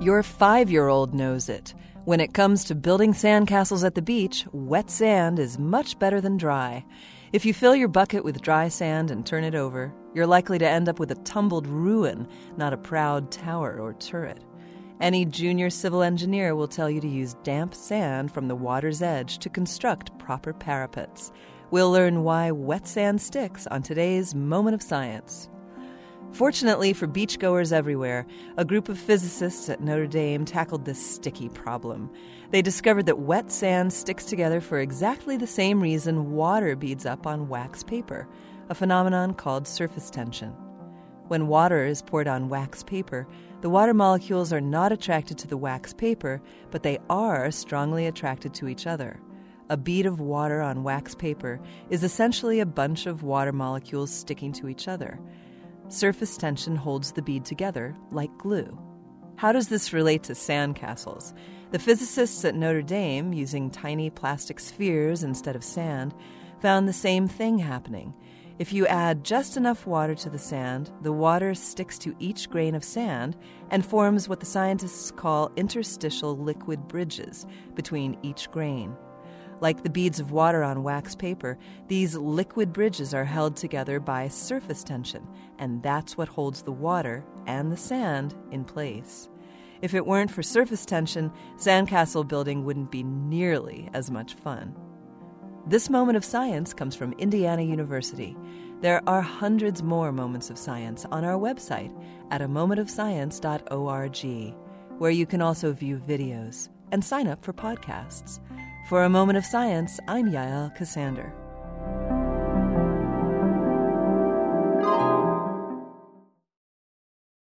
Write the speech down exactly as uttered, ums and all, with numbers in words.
Your five-year-old knows it. When it comes to building sandcastles at the beach, wet sand is much better than dry. If you fill your bucket with dry sand and turn it over, you're likely to end up with a tumbled ruin, not a proud tower or turret. Any junior civil engineer will tell you to use damp sand from the water's edge to construct proper parapets. We'll learn why wet sand sticks on today's Moment of Science. Fortunately for beachgoers everywhere, a group of physicists at Notre Dame tackled this sticky problem. They discovered that wet sand sticks together for exactly the same reason water beads up on wax paper, a phenomenon called surface tension. When water is poured on wax paper, the water molecules are not attracted to the wax paper, but they are strongly attracted to each other. A bead of water on wax paper is essentially a bunch of water molecules sticking to each other. Surface tension holds the bead together like glue. How does this relate to sandcastles? The physicists at Notre Dame, using tiny plastic spheres instead of sand, found the same thing happening. If you add just enough water to the sand, the water sticks to each grain of sand and forms what the scientists call interstitial liquid bridges between each grain. Like the beads of water on wax paper, these liquid bridges are held together by surface tension, and that's what holds the water and the sand in place. If it weren't for surface tension, sandcastle building wouldn't be nearly as much fun. This Moment of Science comes from Indiana University. There are hundreds more moments of science on our website at a moment of science dot org, where you can also view videos and sign up for podcasts. For A Moment of Science, I'm Yael Ksander.